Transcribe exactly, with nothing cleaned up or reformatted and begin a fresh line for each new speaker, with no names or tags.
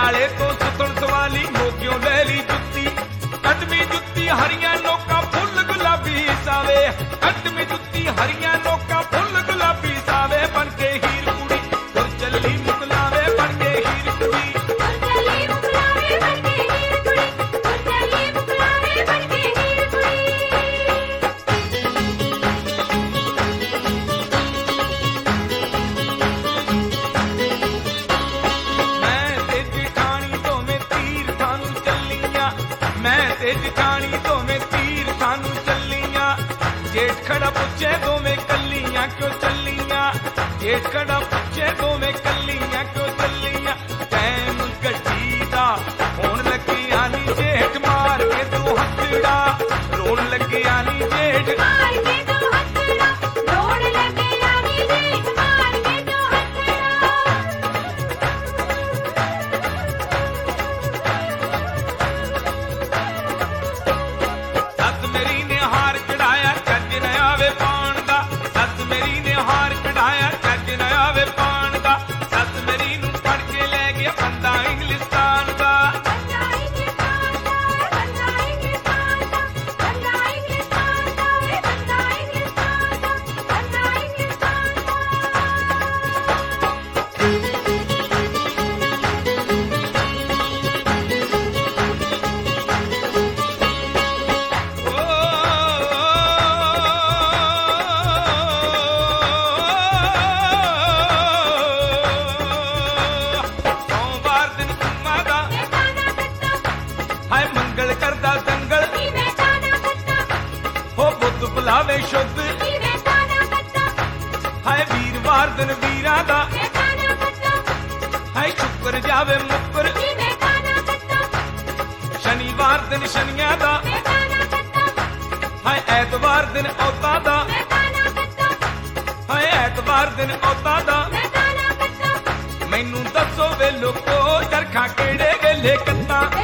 ਪਟਿਆਲੇ ਤੋਂ ਸੁਤਣ ਸਵਾਲੀ ਮੋਗਿਓ ਲੈ ਲਈ ਜੁੱਤੀ ਕੱਟਵੀਂ ਜੁੱਤੀ ਹਰੀਆਂ ਨੋਕਾਂ ਫੁੱਲ ਗੁਲਾਬੀ ਸਾਵੇ ਕੱਟਵੀਂ ਜੁੱਤੀ ਹਰੀਆਂ ਨੋਕਾਂ ਫੁੱਲ ਗੁਲਾਬੀ ਸਾਵੇ ਬਣ ਕੇ ਹੀਰ ਕੁੜੀ ਤੁਰ ਚੱਲੀ ਮੁਕਲਾਵੇ ਬਣ ਕੇ ਹੀਰ ਕੁੜੀ
ਤੁਰ ਚੱਲੀ ਮੁਕਲਾਵੇ ਬਣ ਕੇ ਹੀਰ ਕੁੜੀ ਤੁਰ ਚੱਲੀ ਮੁਕਲਾਵੇ ਬਣ ਕੇ ਹੀਰ ਕੁੜੀ
ਜਠਾਣੀ ਦੋਵੇਂ ਤੀਰ ਸਾਨੂੰ ਚੱਲੀਆਂ ਜੇਠ ਖੜਾ ਪੁੱਛੇ ਦੋਵੇਂ ਕੱਲੀਆਂ ਕਿਉਂ ਚੱਲੀਆਂ ਜੇਠ ਖੜਾ ਪੁੱਛੇ ਦੋਵੇਂ ਕੱਲੀਆਂ ਕਿਉਂ ਚੱਲੀਆਂ ਟੈਮ ਗੱਡੀ ਦਾ ਹੋਣ ਲੱਗਿਆ ਨੀ ਜੇਠ ਮਾਰ ਕੇ ਤੂੰ ਹੱਥੜਾ ਰੋਣ ਲੱਗਿਆ ਨੀ ਜੇਠ
ਮਾਰ ਕੇ ਤੂੰ ਹੱਥੜਾ ਰੋਣ ਲੱਗਿਆ ਨੀ ਜੇਠ ਮਾਰ ਕੇ ਤੂੰ ਕਰਦਾ ਦੰਗਲ ਹੋ ਬੁੱਧ ਬੁਲਾਵੇ ਸ਼ੁੱਧ ਹਾਏ ਵੀਰਵਾਰ ਦਿਨ ਵੀਰਾਂ ਦਾ ਹਾਏ ਸ਼ੁਕਰ ਜਾਵੇ ਮੁੱਕਰ ਸ਼ਨੀਵਾਰ ਦਿਨ ਸ਼ਨੀਆਂ ਦਾ ਹਾਏ ਐਤਵਾਰ ਦਿਨ ਔਤਾਂ ਦਾ ਹਾਏ ਐਤਵਾਰ ਦਿਨ ਔਤਾਂ ਦਾ ਮੈਨੂੰ ਦੱਸੋ ਵੇ ਲੋਕੋ ਚਰਖਾ ਕਿਹੜੇ ਵੇਲੇ ਕੱਤਾਂ